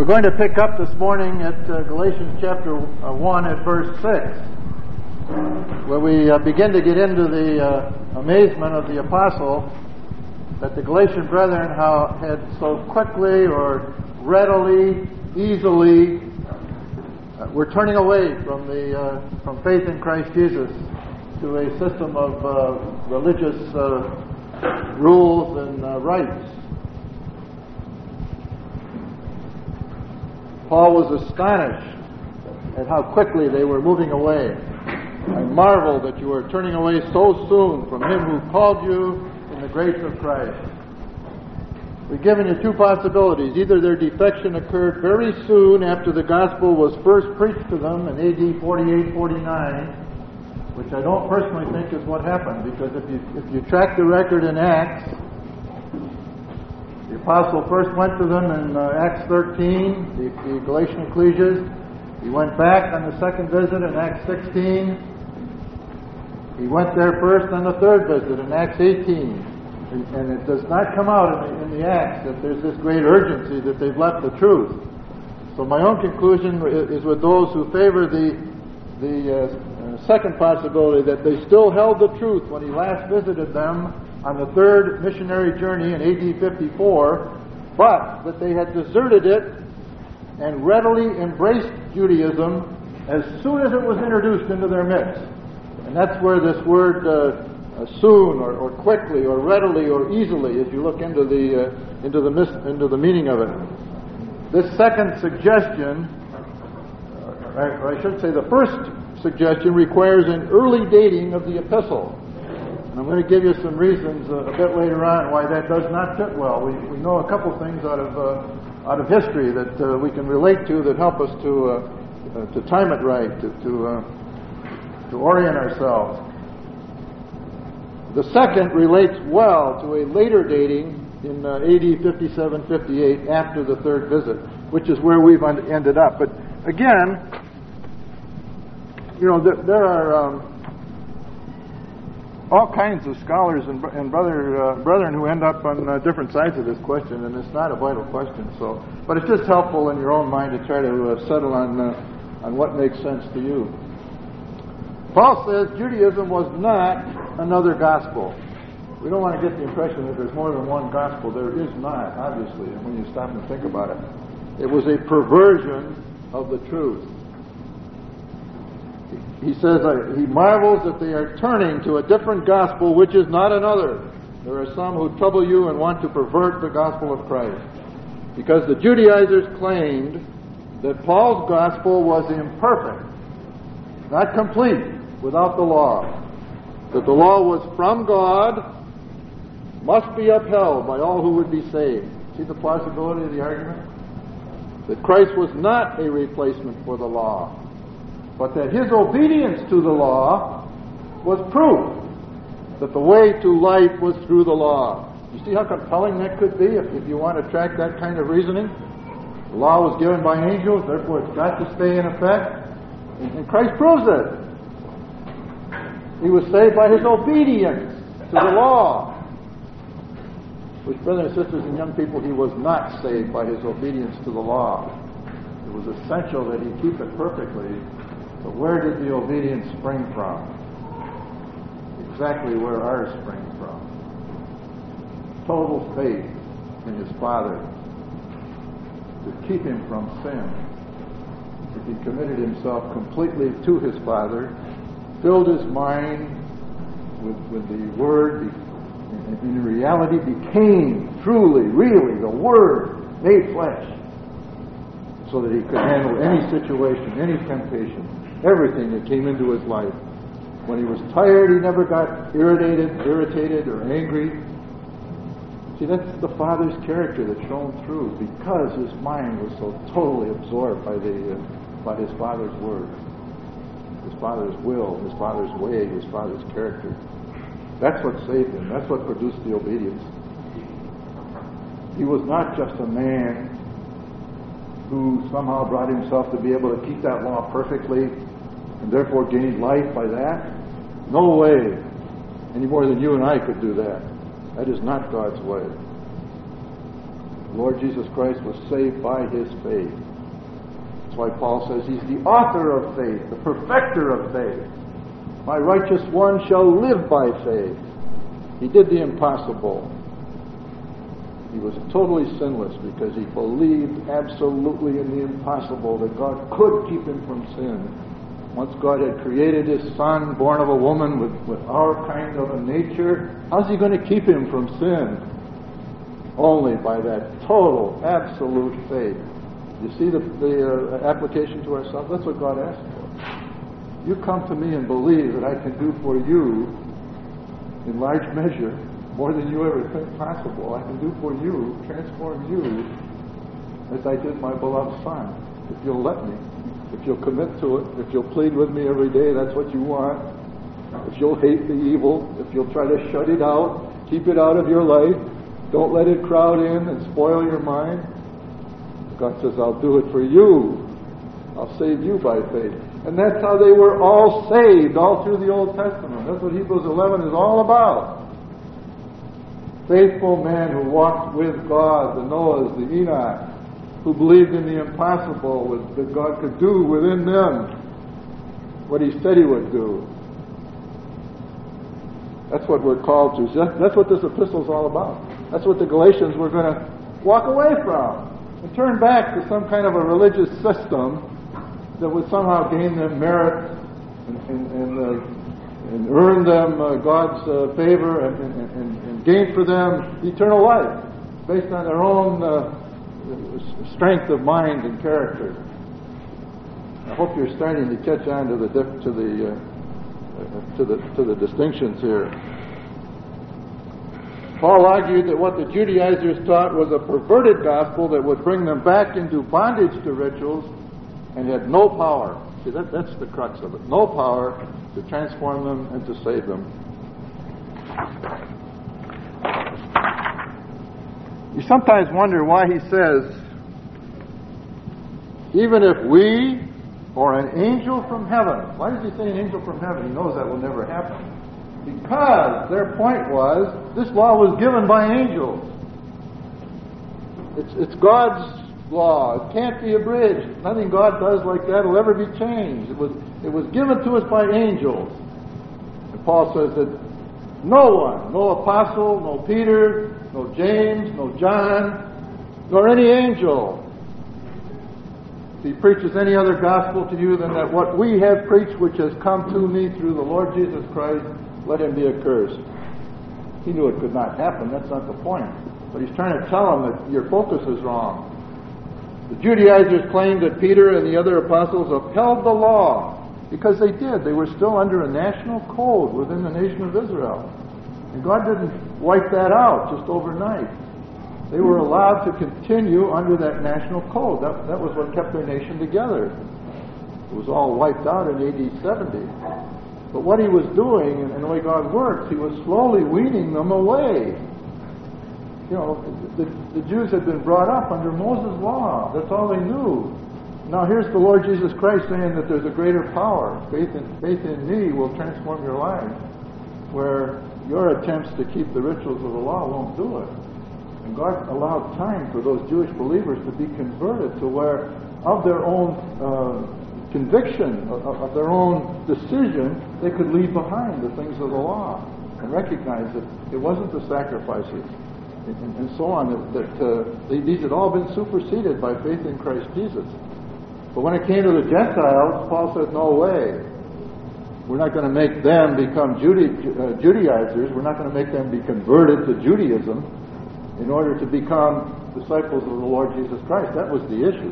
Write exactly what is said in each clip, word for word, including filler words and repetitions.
We're going to pick up this morning at uh, Galatians chapter uh, one at verse six, where we uh, begin to get into the uh, amazement of the apostle that the Galatian brethren how had so quickly or readily, easily uh, were turning away from the uh, from faith in Christ Jesus to a system of uh, religious uh, rules and uh, rites. Paul was astonished at how quickly they were moving away. I marvel that you are turning away so soon from Him who called you in the grace of Christ. We've given you two possibilities. Either their defection occurred very soon after the gospel was first preached to them in A D forty-eight forty-nine, which I don't personally think is what happened, because if you if you track the record in Acts, the apostle first went to them in uh, Acts thirteen, the, the Galatian ecclesias. He went back on the second visit in Acts sixteen. He went there first on the third visit in Acts eighteen. And, and it does not come out in the, in the Acts that there's this great urgency that they've left the truth. So my own conclusion is with those who favor the, the uh, second possibility, that they still held the truth when he last visited them on the third missionary journey in A D fifty-four, but that they had deserted it and readily embraced Judaism as soon as it was introduced into their midst. And that's where this word uh, uh, soon or, or quickly or readily or easily, as you look into the uh, into the mis- into the meaning of it. This second suggestion, uh, or I should say the first suggestion, requires an early dating of the epistle. And I'm going to give you some reasons uh, a bit later on why that does not fit well. We, we know a couple things out of uh, out of history that uh, we can relate to that help us to uh, uh, to time it right, to to, uh, to orient ourselves. The second relates well to a later dating in uh, A D fifty-seven fifty-eight, after the third visit, which is where we've un- ended up. But again, you know, there, there are Um, all kinds of scholars and, and brother uh, brethren who end up on uh, different sides of this question, and it's not a vital question. So, but it's just helpful in your own mind to try to uh, settle on uh, on what makes sense to you. Paul says Judaism was not another gospel. We don't want to get the impression that there's more than one gospel. There is not, obviously, when you stop and think about it. It was a perversion of the truth. He says uh, he marvels that they are turning to a different gospel, which is not another. There are some who trouble you and want to pervert the gospel of Christ, because the Judaizers claimed that Paul's gospel was imperfect, not complete, without the law. That the law was from God, must be upheld by all who would be saved. See the plausibility of the argument? That Christ was not a replacement for the law, but that his obedience to the law was proof that the way to life was through the law. You see how compelling that could be if, if you want to track that kind of reasoning? The law was given by angels, therefore it's got to stay in effect. And, and Christ proves it. He was saved by his obedience to the law. Which, brothers and sisters and young people, he was not saved by his obedience to the law. It was essential that he keep it perfectly. But where did the obedience spring from? Exactly where ours springs from. Total faith in his Father to keep him from sin. If he committed himself completely to his Father, filled his mind with, with the Word, and in reality became truly, really the Word made flesh, so that he could handle any situation, any temptation, everything that came into his life. When he was tired, he never got irritated, irritated or angry. See, that's the Father's character that shone through, because his mind was so totally absorbed by the uh, by his Father's word, his Father's will, his Father's way, his Father's character. That's what saved him. That's what produced the obedience. He was not just a man who somehow brought himself to be able to keep that law perfectly and therefore gained life by that. No way. Any more than you and I could do that. That is not God's way. The Lord Jesus Christ was saved by his faith. That's why Paul says he's the author of faith, the perfecter of faith. My righteous one shall live by faith. He did the impossible. He was totally sinless because he believed absolutely in the impossible, that God could keep him from sin. Once God had created his Son, born of a woman with, with our kind of a nature, how's he going to keep him from sin? Only by that total, absolute faith. You see the, the uh, application to ourselves? That's what God asked for. You come to me and believe that I can do for you, in large measure, more than you ever think possible. I can do for you, transform you, as I did my beloved Son. If you'll let me, if you'll commit to it, if you'll plead with me every day, that's what you want. If you'll hate the evil, if you'll try to shut it out, keep it out of your life, don't let it crowd in and spoil your mind. God says, I'll do it for you. I'll save you by faith. And that's how they were all saved, all through the Old Testament. That's what Hebrews eleven is all about. Faithful men who walked with God, the Noahs, the Enoch, who believed in the impossible, that God could do within them what he said he would do. That's what we're called to. That's what this epistle is all about. That's what the Galatians were going to walk away from and turn back to some kind of a religious system that would somehow gain them merit and, and, and, uh, and earn them uh, God's uh, favor and, and, and, and gain for them eternal life based on their own uh, strength of mind and character. I hope you're starting to catch on to the to the uh, to the to the distinctions here. Paul argued that what the Judaizers taught was a perverted gospel that would bring them back into bondage to rituals and had no power. See, that, that's the crux of it. No power to transform them and to save them. You sometimes wonder why he says, even if we or an angel from heaven. Why does he say an angel from heaven? He knows that will never happen. Because their point was, this law was given by angels. It's, it's God's law. It can't be abridged. Nothing God does like that will ever be changed. It was, it was given to us by angels. And Paul says that no one, no apostle, no Peter, no James, no John, nor any angel, if he preaches any other gospel to you than that what we have preached, which has come to me through the Lord Jesus Christ, let him be accursed. He knew it could not happen. That's not the point. But he's trying to tell them that your focus is wrong. The Judaizers claimed that Peter and the other apostles upheld the law because they did. They were still under a national code within the nation of Israel. And God didn't wipe that out just overnight. They were allowed to continue under that national code. That, that was what kept their nation together. It was all wiped out in A D seventy. But what he was doing, and the way God works, he was slowly weaning them away. You know, the, the Jews had been brought up under Moses' law. That's all they knew. Now here's the Lord Jesus Christ saying that there's a greater power. Faith in, faith in me will transform your lives. Where your attempts to keep the rituals of the law won't do it. And God allowed time for those Jewish believers to be converted to where, of their own uh, conviction, of, of their own decision, they could leave behind the things of the law and recognize that it wasn't the sacrifices and, and, and so on, that, that uh, they, these had all been superseded by faith in Christ Jesus. But when it came to the Gentiles, Paul said, no way. We're not going to make them become Juda- uh, Judaizers. We're not going to make them be converted to Judaism in order to become disciples of the Lord Jesus Christ. That was the issue.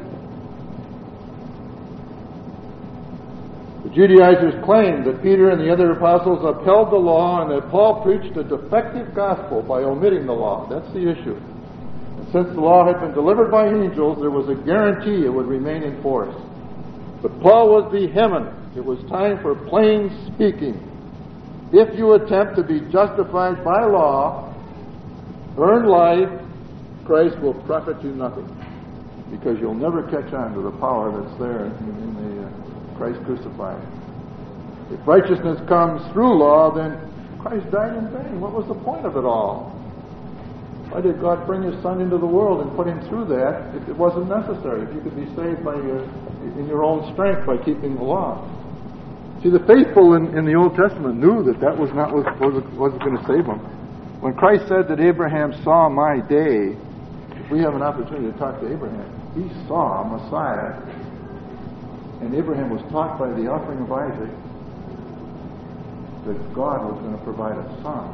The Judaizers claimed that Peter and the other apostles upheld the law and that Paul preached a defective gospel by omitting the law. That's the issue. And since the law had been delivered by angels, there was a guarantee it would remain in force. But Paul was vehement. It was time for plain speaking. If you attempt to be justified by law, earn life, Christ will profit you nothing. Because you'll never catch on to the power that's there in, in the uh, Christ crucified. If righteousness comes through law, then Christ died in vain. What was the point of it all? Why did God bring His Son into the world and put Him through that if it wasn't necessary? If you could be saved by your, in your own strength by keeping the law. See, the faithful in, in the Old Testament knew that that was not what was, wasn't going to save them. When Christ said that Abraham saw my day, if we have an opportunity to talk to Abraham, he saw Messiah, and Abraham was taught by the offering of Isaac that God was going to provide a son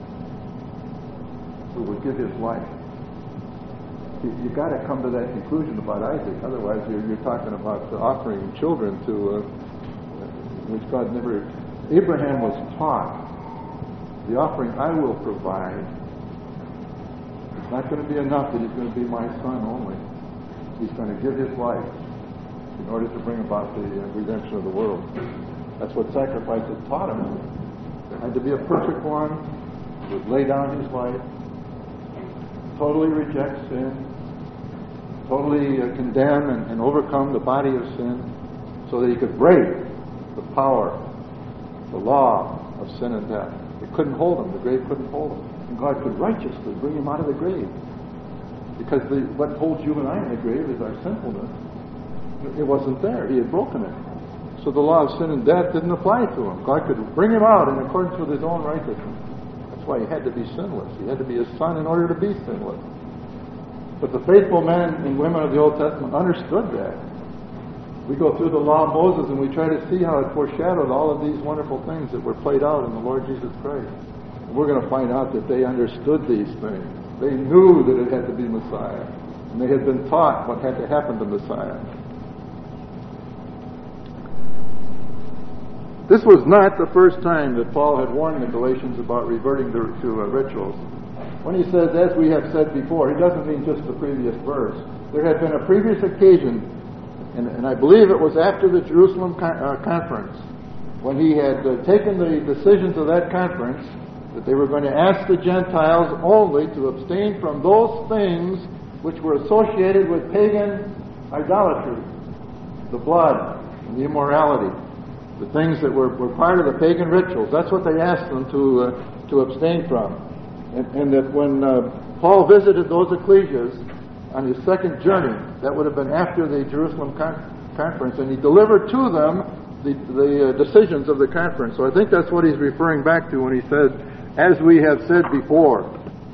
who would give his life. You, you've got to come to that conclusion about Isaac. Otherwise, you're, you're talking about offering children to, uh, which God never. Abraham was taught the offering I will provide. It's not going to be enough that he's going to be my son only. He's going to give his life in order to bring about the uh, redemption of the world. That's what sacrifices taught him. There had to be a perfect one who would lay down his life, totally reject sin, totally uh, condemn and, and overcome the body of sin so that he could break the power, the law of sin and death. It couldn't hold him. The grave couldn't hold him. And God could righteously bring him out of the grave. Because the, what holds you and I in the grave is our sinfulness. It wasn't there. He had broken it. So the law of sin and death didn't apply to him. God could bring him out in accordance with his own righteousness. That's why he had to be sinless. He had to be his son in order to be sinless. But the faithful men and women of the Old Testament understood that. We go through the law of Moses and we try to see how it foreshadowed all of these wonderful things that were played out in the Lord Jesus Christ. And we're going to find out that they understood these things. They knew that it had to be Messiah. And they had been taught what had to happen to Messiah. This was not the first time that Paul had warned the Galatians about reverting to, to uh, rituals. When he says, as we have said before, he doesn't mean just the previous verse. There had been a previous occasion, and, and I believe it was after the Jerusalem con- uh, conference, when he had uh, taken the decisions of that conference that they were going to ask the Gentiles only to abstain from those things which were associated with pagan idolatry, the blood and the immorality. The things that were, were part of the pagan rituals. That's what they asked them to uh, to abstain from. And, and that when uh, Paul visited those ecclesias on his second journey, that would have been after the Jerusalem con- conference, and he delivered to them the, the uh, decisions of the conference. So I think that's what he's referring back to when he said, as we have said before.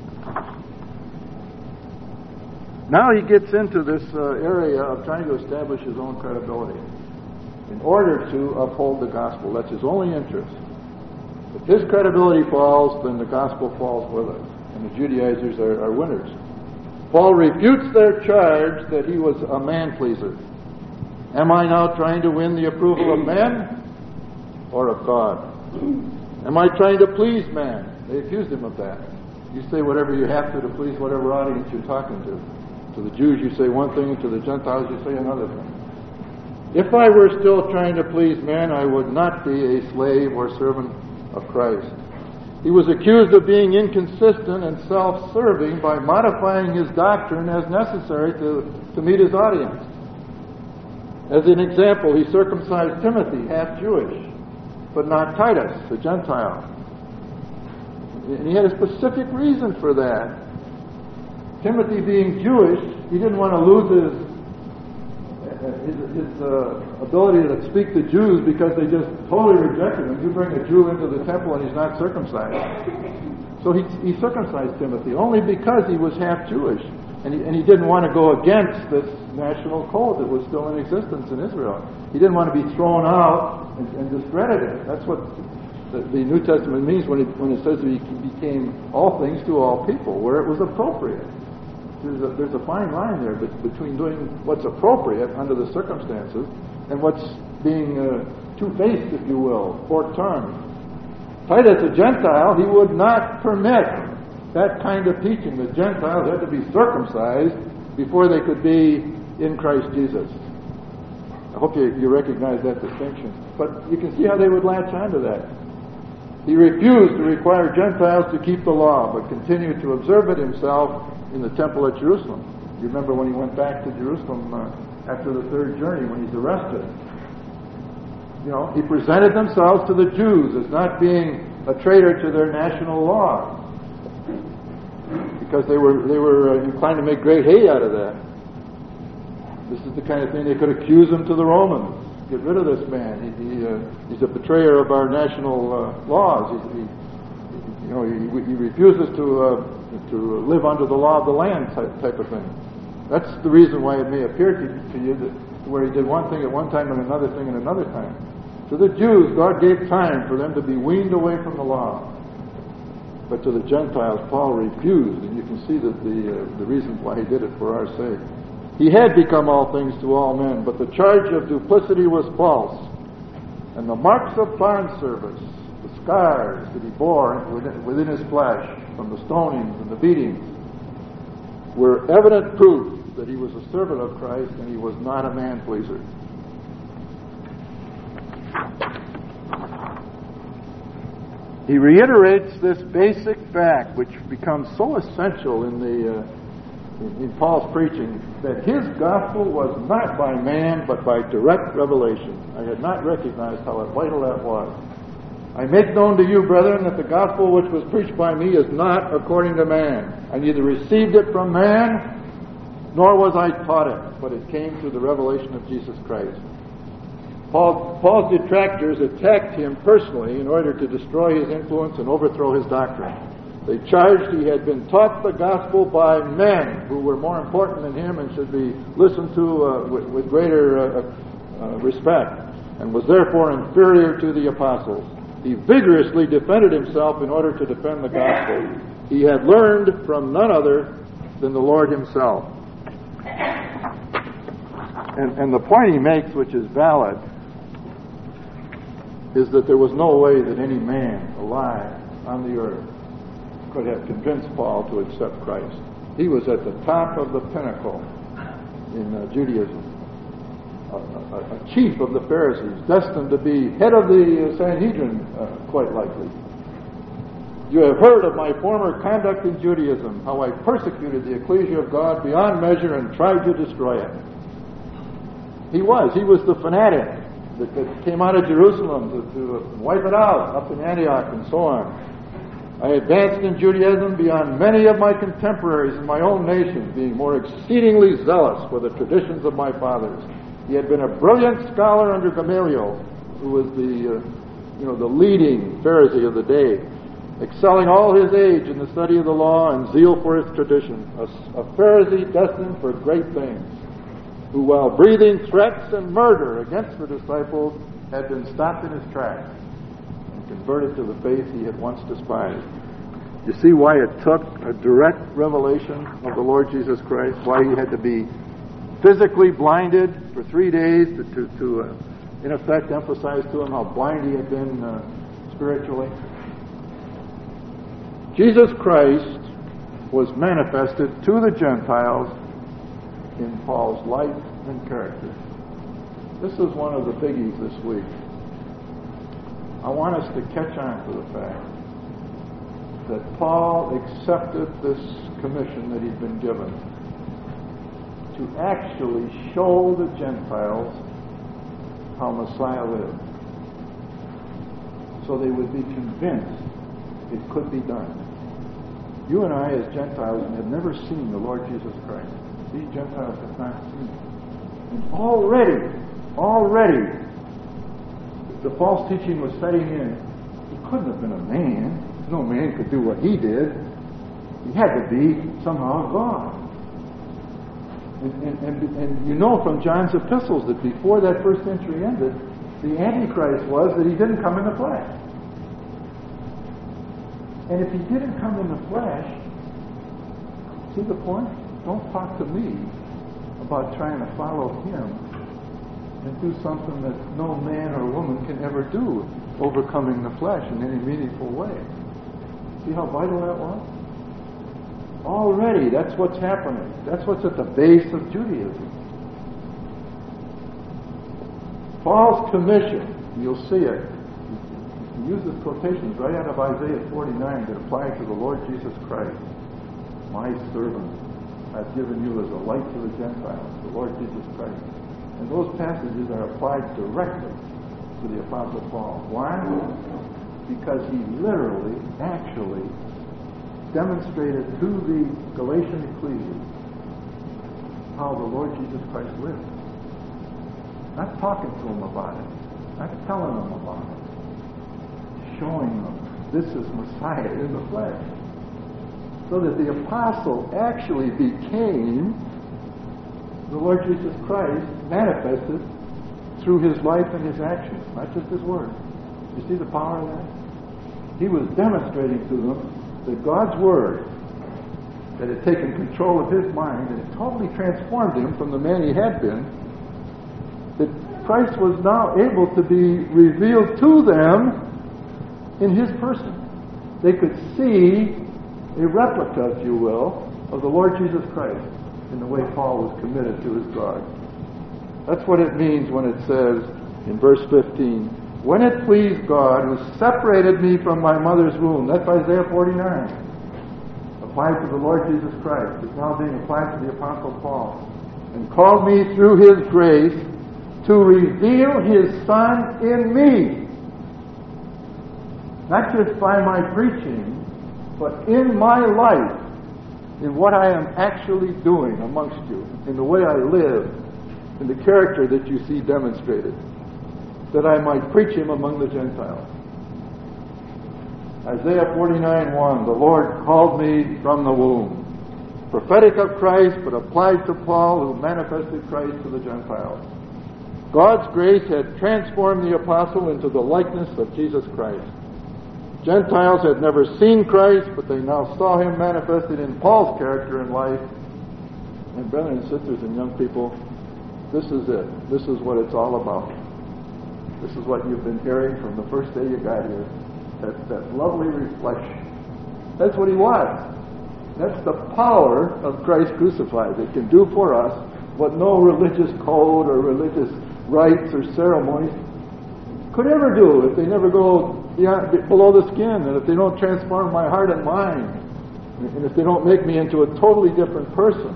Now he gets into this uh, area of trying to establish his own credibility in order to uphold the gospel. That's his only interest. If his credibility falls, then the gospel falls with it, and the Judaizers are, are winners. Paul refutes their charge that he was a man-pleaser. Am I now trying to win the approval of men or of God? Am I trying to please man? They accused him of that. You say whatever you have to to please whatever audience you're talking to. To the Jews you say one thing, and to the Gentiles you say another thing. If I were still trying to please men, I would not be a slave or servant of Christ. He was accused of being inconsistent and self-serving by modifying his doctrine as necessary to, to meet his audience. As an example, he circumcised Timothy, half Jewish, but not Titus, a Gentile. And he had a specific reason for that. Timothy being Jewish, he didn't want to lose his his, his uh, ability to speak to Jews because they just totally rejected him. You bring a Jew into the temple and he's not circumcised. So he, he circumcised Timothy only because he was half Jewish. And he, and he didn't want to go against this national code that was still in existence in Israel. He didn't want to be thrown out and, and discredited. That's what the, the New Testament means when it, when it says that he became all things to all people, where it was appropriate. There's a, there's a fine line there between doing what's appropriate under the circumstances and what's being uh, two-faced, if you will, fork-tongued. Titus, a Gentile, he would not permit that kind of teaching. The Gentiles had to be circumcised before they could be in Christ Jesus. I hope you, you recognize that distinction. But you can see how they would latch onto that. He refused to require Gentiles to keep the law, but continued to observe it himself in the temple at Jerusalem. You remember when he went back to Jerusalem uh, after the third journey, when he's arrested. You know, he presented themselves to the Jews as not being a traitor to their national law. because they were they were uh, inclined to make great hay out of that. This is the kind of thing they could accuse him to the Romans. Get rid of this man. He, he, uh, he's a betrayer of our national uh, laws. He, he, you know, he, he refuses to uh, to live under the law of the land type, type of thing. That's the reason why it may appear to, to you that where he did one thing at one time and another thing at another time. To the Jews, God gave time for them to be weaned away from the law. But to the Gentiles, Paul refused, and you can see that the uh, the reason why he did it for our sake. He had become all things to all men, but the charge of duplicity was false. And the marks of bondservice, the scars that he bore within his flesh from the stonings and the beatings, were evident proof that he was a servant of Christ and he was not a man-pleaser. He reiterates this basic fact, which becomes so essential in the uh, in Paul's preaching, that his gospel was not by man, but by direct revelation. I had not recognized how vital that was. I make known to you, brethren, that the gospel which was preached by me is not according to man. I neither received it from man, nor was I taught it, but it came through the revelation of Jesus Christ. Paul, Paul's detractors attacked him personally in order to destroy his influence and overthrow his doctrine. They charged he had been taught the gospel by men who were more important than him and should be listened to uh, with, with greater uh, uh, respect, and was therefore inferior to the apostles. He vigorously defended himself in order to defend the gospel. He had learned from none other than the Lord himself. And, and the point he makes, which is valid, is that there was no way that any man alive on the earth could have convinced Paul to accept Christ. He was at the top of the pinnacle in uh, Judaism, a, a, a chief of the Pharisees, destined to be head of the Sanhedrin, uh, quite likely. You have heard of my former conduct in Judaism, how I persecuted the ecclesia of God beyond measure and tried to destroy it. He was. He was the fanatic that, that came out of Jerusalem to, to wipe it out up in Antioch and so on. I advanced in Judaism beyond many of my contemporaries in my own nation, being more exceedingly zealous for the traditions of my fathers. He had been a brilliant scholar under Gamaliel, who was the, uh, you know, the leading Pharisee of the day, excelling all his age in the study of the law and zeal for its tradition. A, a Pharisee destined for great things, who, while breathing threats and murder against the disciples, had been stopped in his tracks, converted to the faith he had once despised. You see why it took a direct revelation of the Lord Jesus Christ, why he had to be physically blinded for three days to, to, to uh, in effect, emphasize to him how blind he had been uh, spiritually. Jesus Christ was manifested to the Gentiles in Paul's life and character. This is one of the biggies this week. I want us to catch on to the fact that Paul accepted this commission that he'd been given to actually show the Gentiles how Messiah lived, so they would be convinced it could be done. You and I, as Gentiles, have never seen the Lord Jesus Christ. These Gentiles have not seen him. And already, already, the false teaching was setting in. He couldn't have been a man. No man could do what he did. He had to be somehow God. And, and, and, and you know from John's epistles that before that first century ended, the Antichrist was that he didn't come in the flesh. And if he didn't come in the flesh, see the point? Don't talk to me about trying to follow him and do something that no man or woman can ever do, overcoming the flesh in any meaningful way. See how vital that was? Already, that's what's happening. That's what's at the base of Judaism. Paul's commission, you'll see it. He uses quotations right out of Isaiah forty-nine that apply to the Lord Jesus Christ. My servant, I've given you as a light to the Gentiles, the Lord Jesus Christ. And those passages are applied directly to the Apostle Paul. Why? Because he literally, actually demonstrated to the Galatian ecclesia how the Lord Jesus Christ lived. Not talking to them about it, not telling them about it, showing them this is Messiah in the flesh. So that the apostle actually became the Lord Jesus Christ manifested through his life and his actions, not just his words. You see the power of that? He was demonstrating to them that God's word, that had taken control of his mind and it totally transformed him from the man he had been, that Christ was now able to be revealed to them in his person. They could see a replica, if you will, of the Lord Jesus Christ in the way Paul was committed to his God. That's what it means when it says in verse fifteen, when it pleased God who separated me from my mother's womb. That's Isaiah forty-nine. Applied to the Lord Jesus Christ. It's now being applied to the Apostle Paul. And called me through his grace to reveal his Son in me. Not just by my preaching, but in my life, in what I am actually doing amongst you, in the way I live, in the character that you see demonstrated, that I might preach him among the Gentiles. Isaiah forty-nine one, the Lord called me from the womb. Prophetic of Christ, but applied to Paul, who manifested Christ to the Gentiles. God's grace had transformed the apostle into the likeness of Jesus Christ. Gentiles had never seen Christ, but they now saw him manifested in Paul's character and life. And brothers and sisters and young people, this is it. This is what it's all about. This is what you've been hearing from the first day you got here. That, that lovely reflection. That's what he was. That's the power of Christ crucified. It can do for us what no religious code or religious rites or ceremonies could ever do if they never go beyond, below the skin, and if they don't transform my heart and mind, and if they don't make me into a totally different person.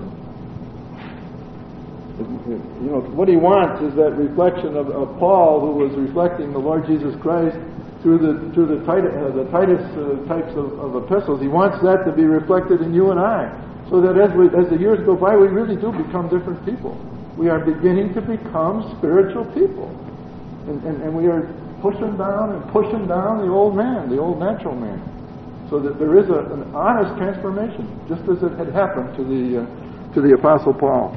You know, what he wants is that reflection of, of Paul, who was reflecting the Lord Jesus Christ through the through the Titus, uh, the Titus uh, types of, of epistles. He wants that to be reflected in you and I, so that as we, as the years go by, we really do become different people. We are beginning to become spiritual people, and, and, and we are pushing down and pushing down the old man, the old natural man, so that there is a, an honest transformation, just as it had happened to the uh, to the Apostle Paul.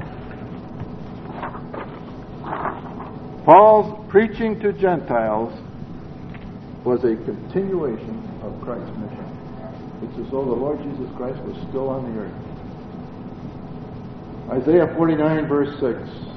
Paul's preaching to Gentiles was a continuation of Christ's mission. It's as though the Lord Jesus Christ was still on the earth. Isaiah forty-nine verse six.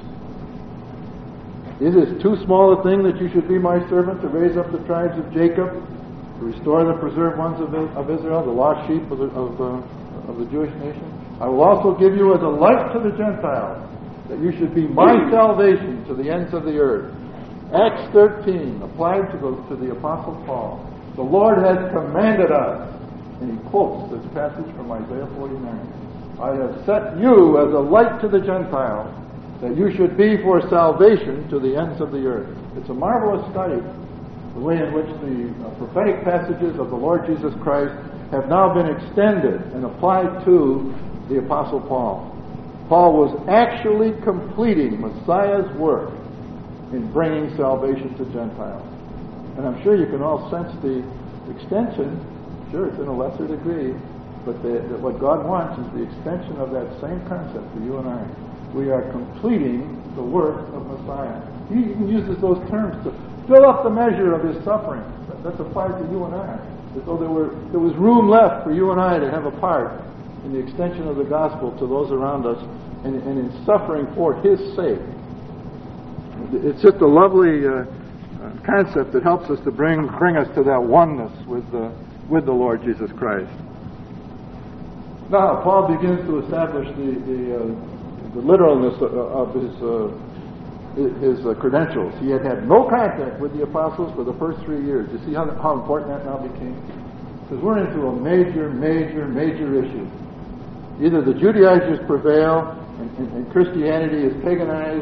Is it too small a thing that you should be my servant to raise up the tribes of Jacob, to restore the preserved ones of, of Israel, the lost sheep of the, of, uh, of the Jewish nation? I will also give you as a light to the Gentiles, that you should be my salvation to the ends of the earth. Acts thirteen, applied to the, to the Apostle Paul. The Lord has commanded us, and he quotes this passage from Isaiah forty-nine. I have set you as a light to the Gentiles, that you should be for salvation to the ends of the earth. It's a marvelous study, the way in which the uh, prophetic passages of the Lord Jesus Christ have now been extended and applied to the Apostle Paul. Paul was actually completing Messiah's work in bringing salvation to Gentiles. And I'm sure you can all sense the extension. Sure, it's in a lesser degree, but the, the, what God wants is the extension of that same concept for you and I. We are completing the work of Messiah. He even uses those terms to fill up the measure of his suffering. That's applied to you and I. As though there were there was room left for you and I to have a part in the extension of the gospel to those around us, and, and in suffering for his sake. It's just a lovely uh, concept that helps us to bring bring us to that oneness with the with the Lord Jesus Christ. Now, Paul begins to establish the the, uh, the literalness of, of his uh, his uh, credentials. He had had no contact with the apostles for the first three years. You see how how important that now became? Because we're into a major, major, major issue. Either the Judaizers prevail and, and, and Christianity is paganized,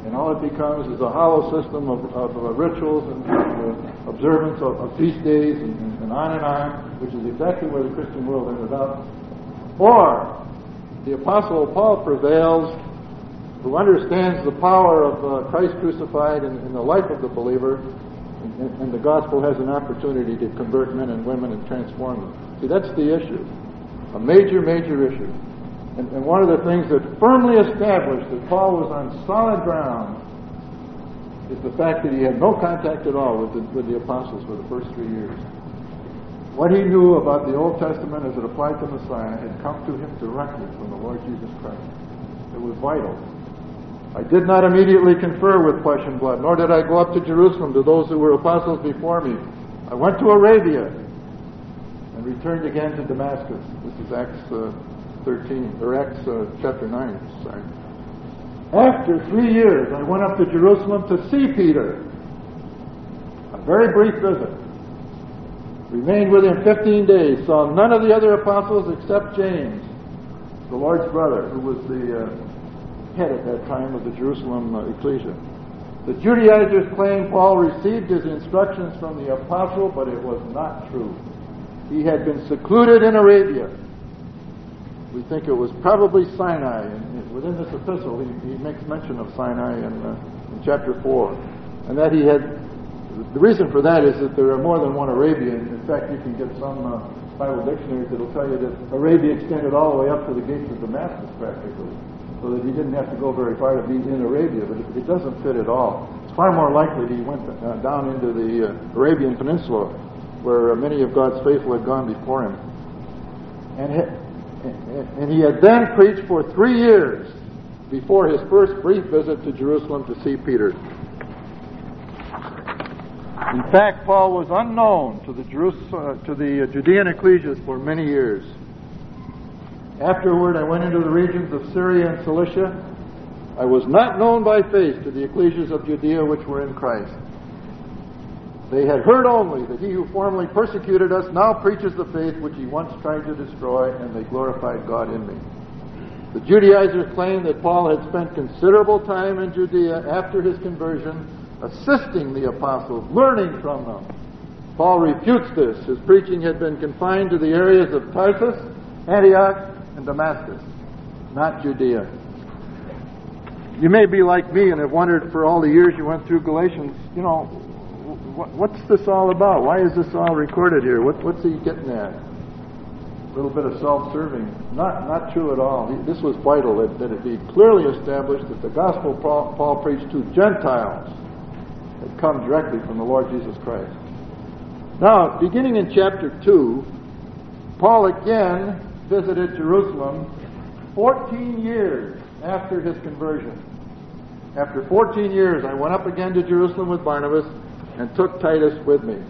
And all it becomes is a hollow system of, of uh, rituals and uh, observance of, of feast days and, and on and on, which is exactly where the Christian world ended up. Or the Apostle Paul prevails, who understands the power of uh, Christ crucified in, in the life of the believer, and, and the gospel has an opportunity to convert men and women and transform them. See, that's the issue. A major, major issue. And, and one of the things that firmly established that Paul was on solid ground is the fact that he had no contact at all with the, with the apostles for the first three years. What he knew about the Old Testament as it applied to Messiah had come to him directly from the Lord Jesus Christ. It was vital. I did not immediately confer with flesh and blood, nor did I go up to Jerusalem to those who were apostles before me. I went to Arabia and returned again to Damascus. This is Acts uh, thirteen, or Acts uh, chapter nine, sorry. After three years, I went up to Jerusalem to see Peter. A very brief visit. Remained with him fifteen days, saw none of the other apostles except James, the Lord's brother, who was the uh, head at that time of the Jerusalem uh, ecclesia. The Judaizers claim Paul received his instructions from the apostle, but it was not true. He had been secluded in Arabia. We think it was probably Sinai. And within this epistle, he, he makes mention of Sinai in, uh, in chapter four. And that he had, the reason for that is that there are more than one Arabia. In fact, you can get some uh, Bible dictionaries that will tell you that Arabia extended all the way up to the gates of Damascus, practically. So that he didn't have to go very far to be in Arabia. But it, it doesn't fit at all. It's far more likely that he went uh, down into the uh, Arabian Peninsula, where uh, many of God's faithful had gone before him. And he, And he had then preached for three years before his first brief visit to Jerusalem to see Peter. In fact, Paul was unknown to the, Jerus- uh, to the Judean ecclesias for many years. Afterward, I went into the regions of Syria and Cilicia. I was not known by face to the ecclesias of Judea which were in Christ. They had heard only that he who formerly persecuted us now preaches the faith which he once tried to destroy, and they glorified God in me. The Judaizers claimed that Paul had spent considerable time in Judea after his conversion, assisting the apostles, learning from them. Paul refutes this. His preaching had been confined to the areas of Tarsus, Antioch, and Damascus, not Judea. You may be like me and have wondered for all the years you went through Galatians, you know, what's this all about? Why is this all recorded here? What, what's he getting at? A little bit of self-serving. Not not true at all. This was vital, that, that it be clearly established that the gospel Paul, Paul preached to Gentiles had come directly from the Lord Jesus Christ. Now, beginning in chapter two, Paul again visited Jerusalem fourteen years after his conversion. After fourteen years, I went up again to Jerusalem with Barnabas and took Titus with me.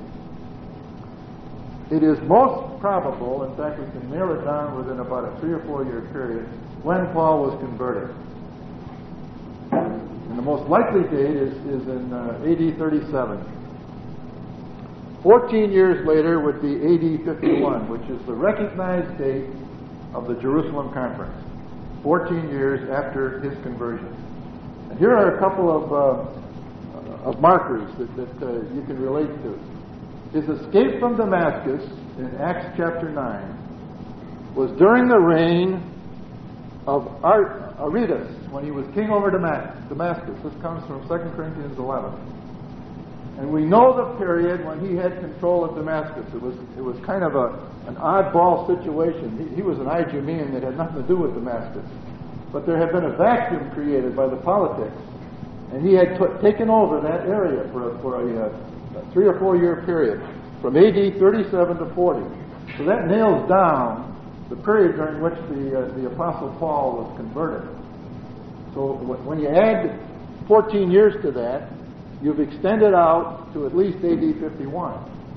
It is most probable, in fact we can nail it down within about a three or four year period, when Paul was converted. And the most likely date is, is in uh, A D thirty-seven. Fourteen years later would be A D fifty-one, which is the recognized date of the Jerusalem Conference. Fourteen years after his conversion. And here are a couple of uh, of markers that, that uh, you can relate to. His escape from Damascus in Acts chapter nine was during the reign of Ar- Aretas, when he was king over Damascus. This comes from Second Corinthians eleven. And we know the period when he had control of Damascus. It was it was kind of a an oddball situation. He, he was an Idumean that had nothing to do with Damascus. But there had been a vacuum created by the politics. And he had t- taken over that area for a, for a, a three or four year period, from A D thirty-seven to forty. So that nails down the period during which the uh, the Apostle Paul was converted. So w- when you add fourteen years to that, you've extended out to at least A D fifty-one.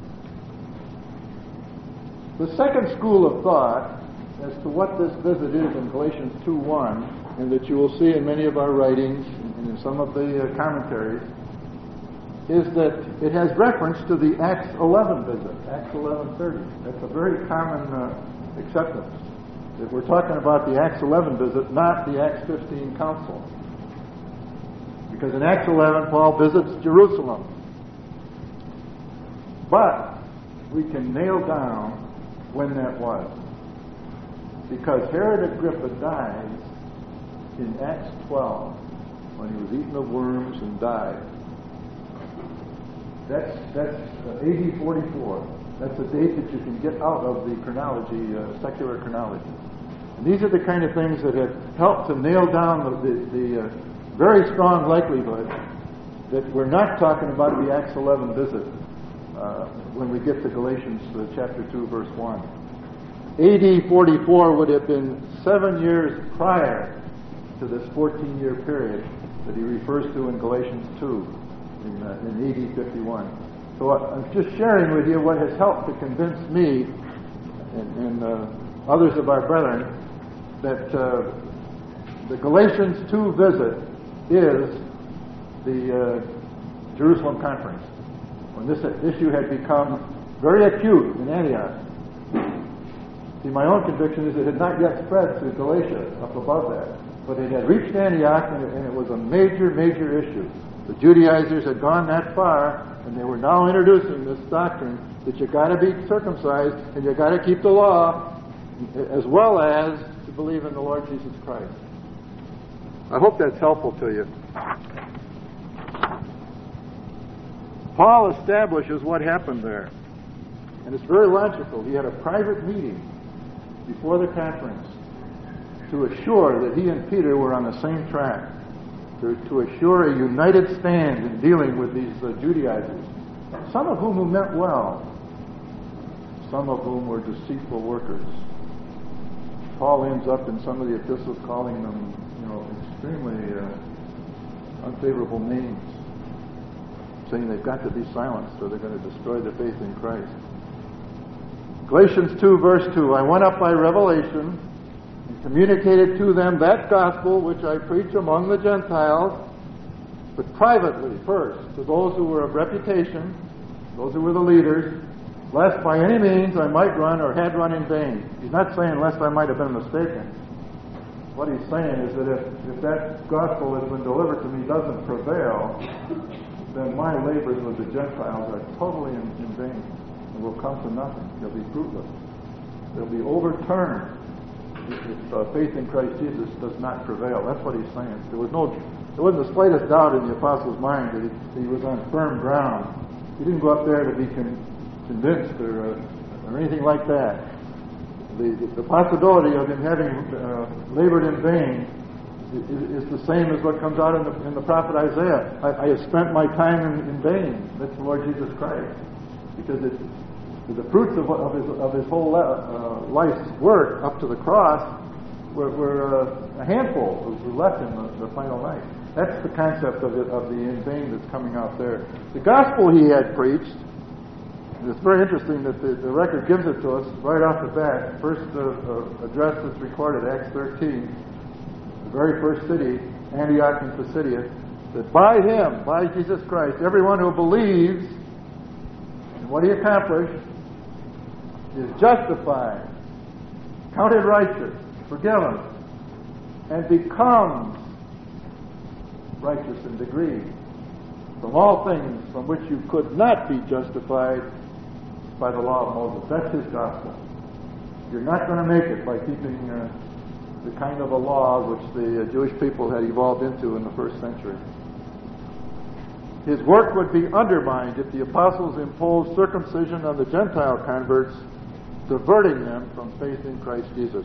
The second school of thought as to what this visit is in Galatians two one, and that you will see in many of our writings and in some of the uh, commentaries, is that it has reference to the Acts eleven visit, Acts eleven thirty. That's a very common uh, acceptance. That we're talking about the Acts eleven visit, not the Acts fifteen council. Because in Acts eleven, Paul visits Jerusalem. But we can nail down when that was. Because Herod Agrippa dies in Acts twelve, when he was eaten of worms and died. That's that's uh, A D forty-four. That's a date that you can get out of the chronology, uh, secular chronology. And these are the kind of things that have helped to nail down the, the, the uh, very strong likelihood that we're not talking about the Acts eleven visit uh, when we get to Galatians uh, chapter two, verse one. A D forty-four would have been seven years prior to this fourteen-year period that he refers to in Galatians two, in, uh, in A D fifty-one. So I'm just sharing with you what has helped to convince me and, and uh, others of our brethren that uh, the Galatians two visit is the uh, Jerusalem conference, when this issue had become very acute in Antioch. See, my own conviction is it had not yet spread to Galatia up above that. But it had reached Antioch, and it, and it was a major, major issue. The Judaizers had gone that far, and they were now introducing this doctrine that you got to be circumcised and you got to keep the law, as well as to believe in the Lord Jesus Christ. I hope that's helpful to you. Paul establishes what happened there, and it's very logical. He had a private meeting before the conference to assure that he and Peter were on the same track, to, to assure a united stand in dealing with these uh, Judaizers, some of whom who meant well, some of whom were deceitful workers. Paul ends up in some of the epistles calling them, you know, extremely uh, unfavorable names, saying they've got to be silenced or they're going to destroy the faith in Christ. Galatians two, verse two, I went up by revelation and communicated to them that gospel which I preach among the Gentiles, but privately first to those who were of reputation, those who were the leaders, lest by any means I might run or had run in vain. He's not saying lest I might have been mistaken. What he's saying is that if, if that gospel has been delivered to me doesn't prevail, then my labors with the Gentiles are totally in, in vain and will come to nothing. They'll be fruitless. They'll be overturned if uh, faith in Christ Jesus does not prevail. That's what he's saying. There was no, there wasn't the slightest doubt in the apostle's mind that he, that he was on firm ground. He didn't go up there to be con, convinced or uh, or anything like that. The, the, the possibility of him having uh, labored in vain is, is the same as what comes out in the, in the prophet Isaiah. I, I have spent my time in, in vain. That's the Lord Jesus Christ, because it. The fruits of, of, his, of his whole uh, life's work up to the cross were, were uh, a handful who were left in the, the final night. That's the concept of, it, of the in vain that's coming out there. The gospel he had preached, and it's very interesting that the, the record gives it to us right off the bat. First uh, uh, address that's recorded, Acts thirteen, the very first city, Antioch in Pisidia, that by him, by Jesus Christ, everyone who believes in what he accomplished is justified, counted righteous, forgiven, and becomes righteous in degree from all things from which you could not be justified by the law of Moses. That's his gospel. You're not going to make it by keeping uh, the kind of a law which the uh, Jewish people had evolved into in the first century. His work would be undermined if the apostles imposed circumcision on the Gentile converts, diverting them from faith in Christ Jesus.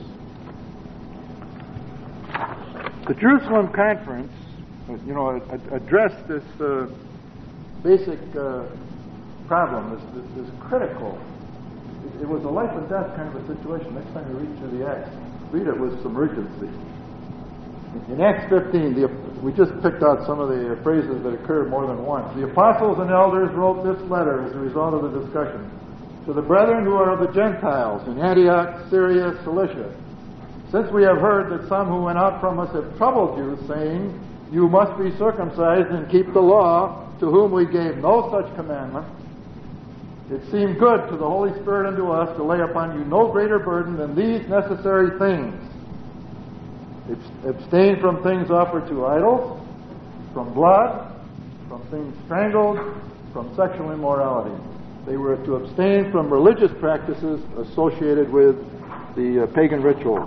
The Jerusalem Conference, you know, addressed this uh, basic uh, problem, this, this, this critical. It, it was a life and death kind of a situation. Next time you read through the Acts, read it with some urgency. In Acts fifteen, the, we just picked out some of the phrases that occurred more than once. The apostles and elders wrote this letter as a result of the discussion. To the brethren who are of the Gentiles in Antioch, Syria, Cilicia, since we have heard that some who went out from us have troubled you, saying, you must be circumcised and keep the law, to whom we gave no such commandment, it seemed good to the Holy Spirit and to us to lay upon you no greater burden than these necessary things. Abstain from things offered to idols, from blood, from things strangled, from sexual immorality. They were to abstain from religious practices associated with the uh, pagan rituals.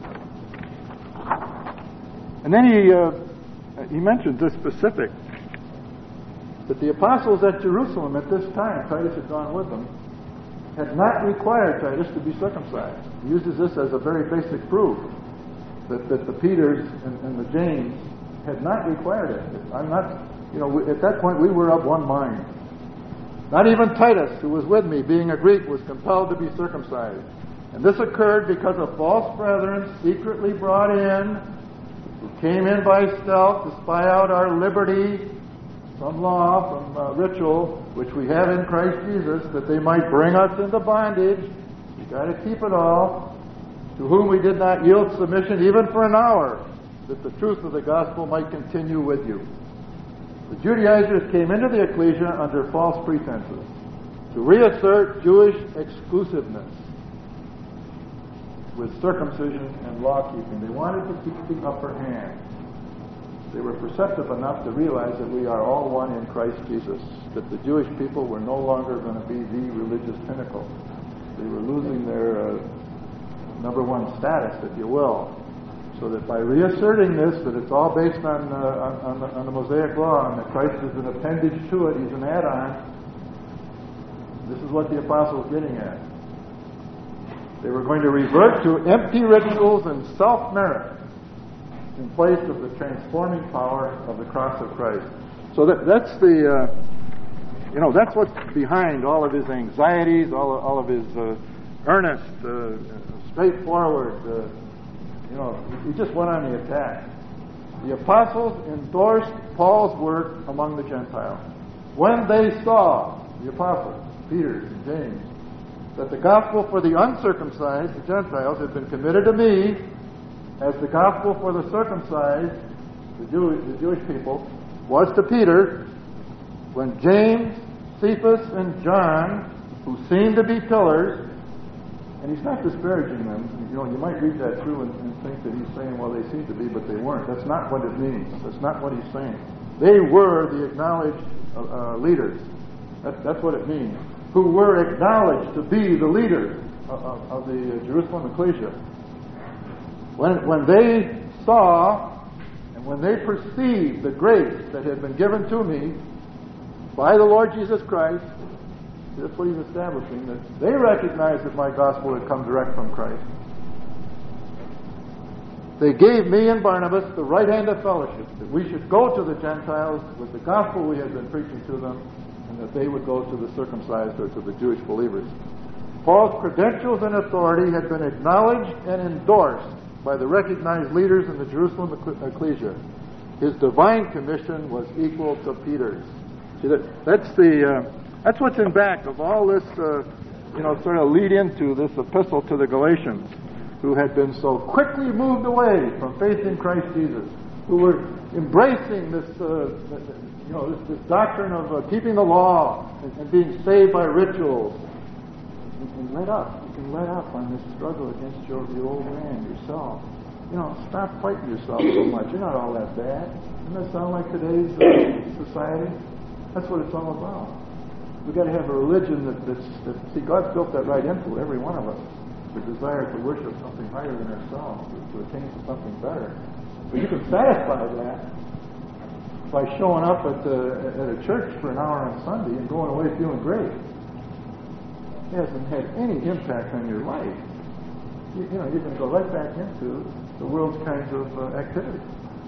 And then he uh, he mentioned this specific, that the apostles at Jerusalem at this time, Titus had gone with them, had not required Titus to be circumcised. He uses this as a very basic proof that, that the Peters and, and the James had not required it. I'm not, you know, we, at that point we were of one mind. Not even Titus, who was with me, being a Greek, was compelled to be circumcised. And this occurred because of false brethren secretly brought in, who came in by stealth to spy out our liberty from law, from uh, ritual, which we have in Christ Jesus, that they might bring us into bondage. You got to keep it all. To whom we did not yield submission even for an hour, that the truth of the gospel might continue with you. The Judaizers came into the ecclesia under false pretenses to reassert Jewish exclusiveness with circumcision and law-keeping. They wanted to keep the upper hand. They were perceptive enough to realize that we are all one in Christ Jesus, that the Jewish people were no longer going to be the religious pinnacle. They were losing their uh, number one status, if you will. So that by reasserting this, that it's all based on, uh, on, on, the, on the Mosaic law, and that Christ is an appendage to it, he's an add-on, this is what the apostles were getting at. They were going to revert to empty rituals and self-merit in place of the transforming power of the cross of Christ. So that, that's the, uh, you know, that's what's behind all of his anxieties, all, all of his uh, earnest, uh, straightforward, uh, you know, he just went on the attack. The apostles endorsed Paul's work among the Gentiles. When they saw, the apostles, Peter and James, that the gospel for the uncircumcised, the Gentiles, had been committed to me, as the gospel for the circumcised, the Jewish, the Jewish people, was to Peter, when James, Cephas, and John, who seemed to be pillars, and he's not disparaging them. You know, you might read that through and, and think that he's saying, well, they seem to be, but they weren't. That's not what it means. That's not what he's saying. They were the acknowledged uh, uh, leaders. That, that's what it means. Who were acknowledged to be the leaders of, of, of the uh, Jerusalem ecclesia. When, when they saw and when they perceived the grace that had been given to me by the Lord Jesus Christ, that's what he's establishing, that they recognized that my gospel had come direct from Christ. They gave me and Barnabas the right hand of fellowship, that we should go to the Gentiles with the gospel we had been preaching to them, and that they would go to the circumcised or to the Jewish believers. Paul's credentials and authority had been acknowledged and endorsed by the recognized leaders in the Jerusalem ecclesia. His divine commission was equal to Peter's. See, that, that's the... Uh, That's what's in back of all this, uh, you know, sort of lead into this epistle to the Galatians, who had been so quickly moved away from faith in Christ Jesus, who were embracing this, uh, you know, this, this doctrine of uh, keeping the law and, and being saved by rituals. You can let up. You can let up on this struggle against your, your old man, yourself. You know, stop fighting yourself so much. You're not all that bad. Doesn't that sound like today's uh, society? That's what it's all about. We've got to have a religion that, that's, that, see, God's built that right into every one of us, the desire to worship something higher than ourselves, to, to attain to something better. But you can satisfy that by showing up at, the, at a church for an hour on Sunday and going away feeling great. It hasn't had any impact on your life. You, you know, you're going to go right back into the world's kinds of uh, activities.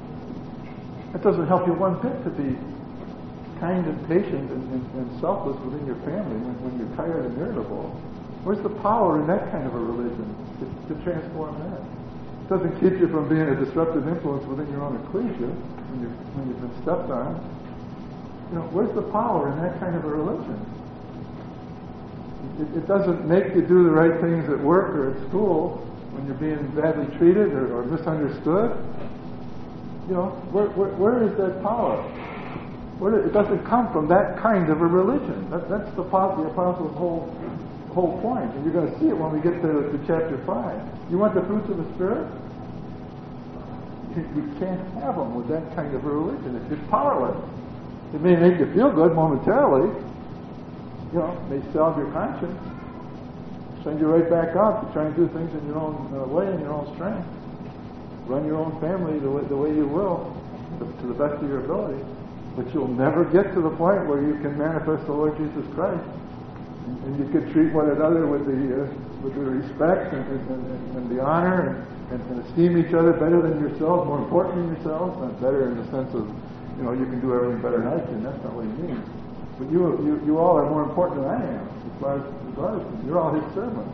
It doesn't help you one bit to be kind and patient and, and, and selfless within your family when, when you're tired and irritable. Where's the power in that kind of a religion to, to transform that? It doesn't keep you from being a disruptive influence within your own ecclesia when, you're, when you've been stepped on. You know, where's the power in that kind of a religion? It, it doesn't make you do the right things at work or at school when you're being badly treated or, or misunderstood. You know, where, where, where is that power? It doesn't come from that kind of a religion. That, that's the, the apostles' whole whole point. And you're going to see it when we get to, to chapter five. You want the fruits of the Spirit? You You can't have them with that kind of a religion. It's just powerless. It may make you feel good momentarily. You know, it may salve your conscience. Send you right back out to try and do things in your own uh, way, in your own strength. Run your own family the way, the way you will, to, to the best of your ability. But you'll never get to the point where you can manifest the Lord Jesus Christ. And, and you could treat one another with the uh, with the respect and, and, and, and the honor and, and, and esteem each other better than yourselves, more important than yourselves. Not better in the sense of, you know, you can do everything better than I can. That's not what he means. But you, you, you all are more important than I am, as far as regards. You're all his servants.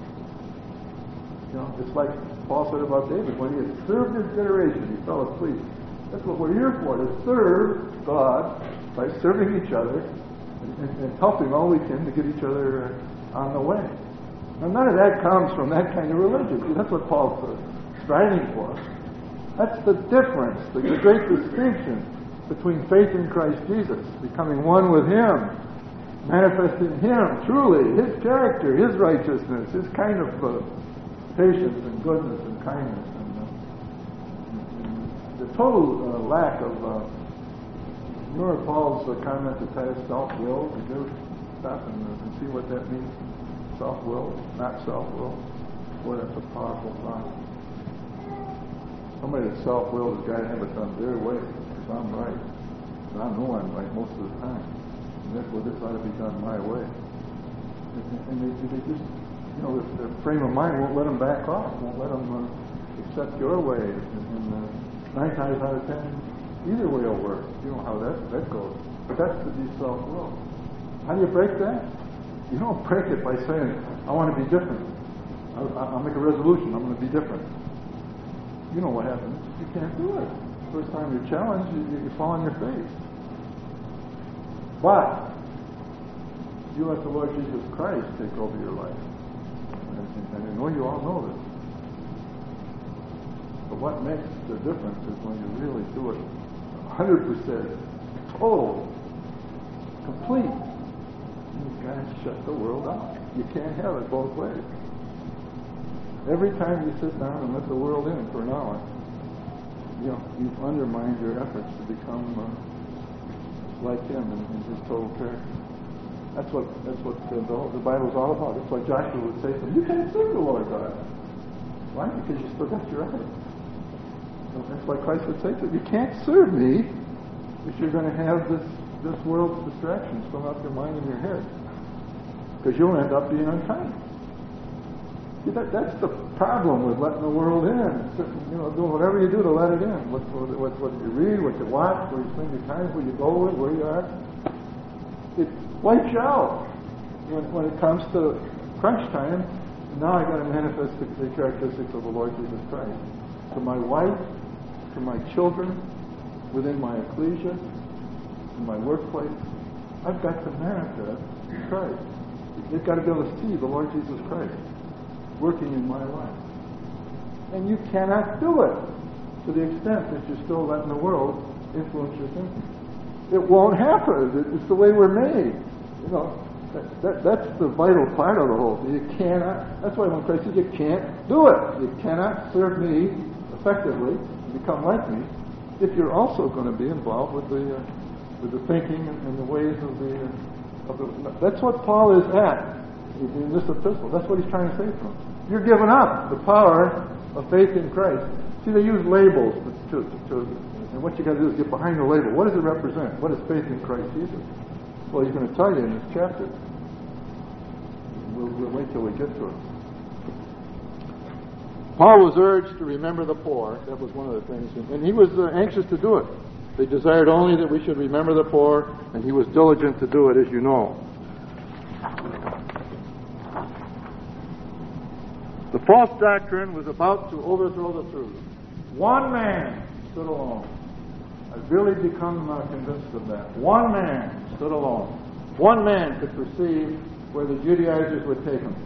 You know, it's like Paul said about David, when he had served his generation, he fell asleep. That's what we're here for, to serve God by serving each other and, and, and helping all we can to get each other uh, on the way. Now, none of that comes from that kind of religion. See, that's what Paul's uh, striving for. That's the difference, the, the great distinction between faith in Christ Jesus, becoming one with Him, manifesting Him, truly, His character, His righteousness, His kind of uh, patience and goodness and kindness, and, uh, and the total uh, lack of, uh, remember Paul's uh, comment to Titus, self-will? Did you ever stop and, uh, and see what that means? Self-will, not self-will. Boy, that's a powerful thought. Somebody that's self-willed has got to have it done their way. I'm right. I know I'm right most of the time. And therefore, this ought to be done my way. And, and they, they just, you know, their frame of mind won't let them back off, won't let them uh, accept your way. And, and uh, nine times out of ten, either way will work. You know how that, that goes. But that's to be self-willed. How do you break that? You don't break it by saying, I want to be different. I'll, I'll make a resolution. I'm going to be different. You know what happens. You can't do it. First time you're challenged, you, you fall on your face. But you let the Lord Jesus Christ take over your life. And, and I know you all know this. But what makes the difference is when you really do it one hundred percent, total, complete. You've got to shut the world out. You can't have it both ways. Every time you sit down and let the world in for an hour, you know, you've undermined your efforts to become uh, like Him in, in His total character. That's what that's what uh, the, the Bible's all about. That's why Joshua would say to them, you can't serve the Lord God. Why? Because you still got your eyes. So that's why Christ would say to them, you can't serve me if you're going to have this, this world's distractions fill up your mind and your head. Because you'll end up being unkind. See, that, that's the problem with letting the world in. You know, doing whatever you do to let it in. What, what, what you read, what you watch, where you spend your time, where you go with, where you are. It wipes you out. When, when it comes to crunch time, now I've got to manifest the, the characteristics of the Lord Jesus Christ. To my wife, to my children, within my ecclesia, in my workplace, I've got to manifest Christ. They've got to be able to see the Lord Jesus Christ working in my life. And you cannot do it to the extent that you're still letting the world influence your thinking. It won't happen. It's the way we're made. You know, that, that, that's the vital part of the whole thing. You cannot, that's why when Christ says you can't do it. You cannot serve me effectively and become like me if you're also going to be involved with the uh, with the thinking and, and the ways of the, uh, of the... That's what Paul is at in this epistle. That's what he's trying to say to them. You're giving up the power of faith in Christ. See, they use labels to, to, to and what you got to do is get behind the label. What does it represent? What is faith in Christ Jesus? Well, he's going to tell you in this chapter. We'll, we'll wait till we get to it. Paul was urged to remember the poor. That was one of the things. And he was uh, anxious to do it. They desired only that we should remember the poor, and he was diligent to do it, as you know. The false doctrine was about to overthrow the truth. One man stood alone. I've really become uh, convinced of that. One man stood alone. One man could perceive where the Judaizers would take him.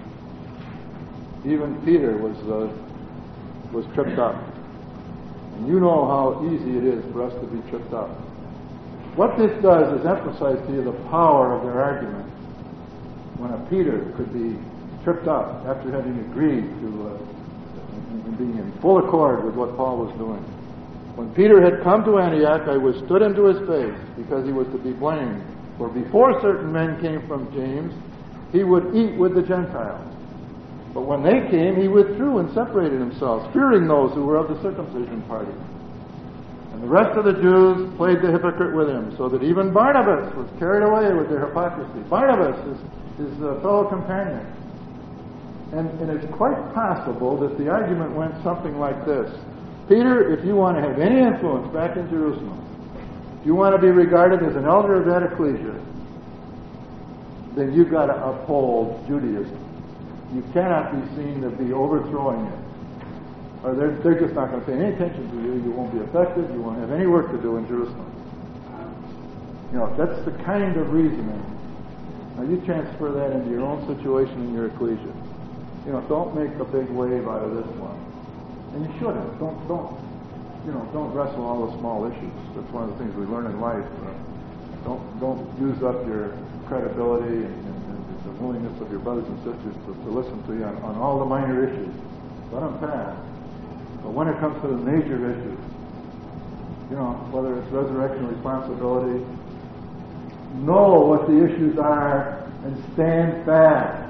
Even Peter was uh, was tripped up. And you know how easy it is for us to be tripped up. What this does is emphasize to you the power of their argument. When a Peter could be tripped up after having agreed to uh, and being in full accord with what Paul was doing. When Peter had come to Antioch, I withstood him to his face, because he was to be blamed. For before certain men came from James, he would eat with the Gentiles. But when they came, he withdrew and separated himself, fearing those who were of the circumcision party. And the rest of the Jews played the hypocrite with him, so that even Barnabas was carried away with their hypocrisy. Barnabas is his uh, fellow companion. And, and it's quite possible that the argument went something like this. Peter, if you want to have any influence back in Jerusalem, if you want to be regarded as an elder of that ecclesia, then you've got to uphold Judaism. You cannot be seen to be overthrowing it. Or they're, they're just not going to pay any attention to you. You won't be effective. You won't have any work to do in Jerusalem. You know, that's the kind of reasoning. Now you transfer that into your own situation in your ecclesia. You know, don't make a big wave out of this one. And you shouldn't. Don't, don't, you know, don't wrestle all the small issues. That's one of the things we learn in life. Uh, don't, don't use up your credibility and, and, and the willingness of your brothers and sisters to, to listen to you on, on all the minor issues. Let them pass. But when it comes to the major issues, you know, whether it's resurrection responsibility, know what the issues are and stand fast.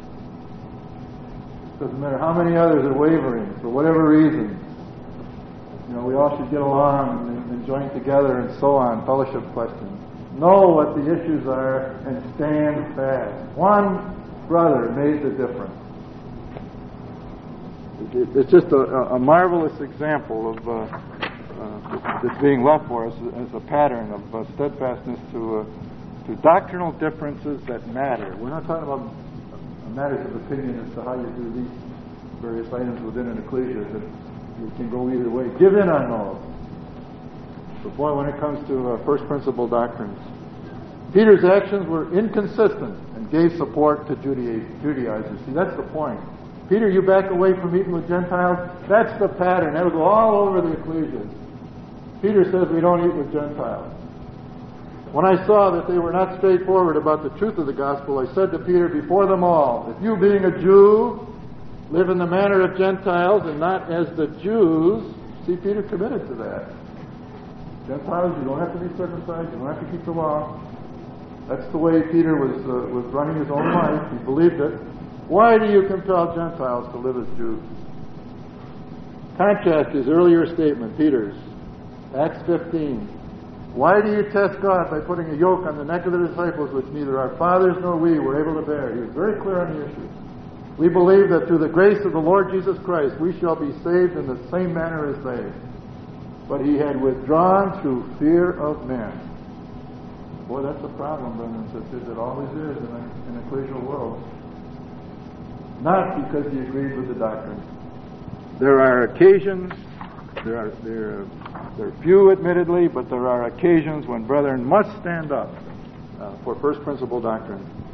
Doesn't matter how many others are wavering for whatever reason. You know, we all should get along and, and join together and so on. Fellowship questions. Know what the issues are and stand fast. One brother made the difference. It, it, it's just a, a marvelous example of uh, uh, that's being left for us as a pattern of uh, steadfastness to uh, to doctrinal differences that matter. We're not talking about matters of opinion as to how you do these various items within an ecclesia, that you can go either way. Give in on those. But boy, when it comes to uh, first principle doctrines, Peter's actions were inconsistent and gave support to Judea- Judaizers. See, that's the point. Peter, you back away from eating with Gentiles. That's the pattern. That'll go all over the ecclesias. Peter says we don't eat with Gentiles. When I saw that they were not straightforward about the truth of the gospel, I said to Peter before them all, if you being a Jew live in the manner of Gentiles and not as the Jews, see, Peter committed to that. Gentiles, you don't have to be circumcised, you don't have to keep the law. That's the way Peter was uh, was running his own life. He believed it. Why do you compel Gentiles to live as Jews? Contrast his earlier statement, Peter's, Acts fifteen. Why do you test God by putting a yoke on the neck of the disciples which neither our fathers nor we were able to bear? He was very clear on the issue. We believe that through the grace of the Lord Jesus Christ we shall be saved in the same manner as they. But he had withdrawn through fear of men. Boy, that's a problem, brothers and sisters. It always is in an in ecclesial world. Not because he agreed with the doctrine. There are occasions, there are there are There are few, admittedly, but there are occasions when brethren must stand up uh, for first principle doctrine.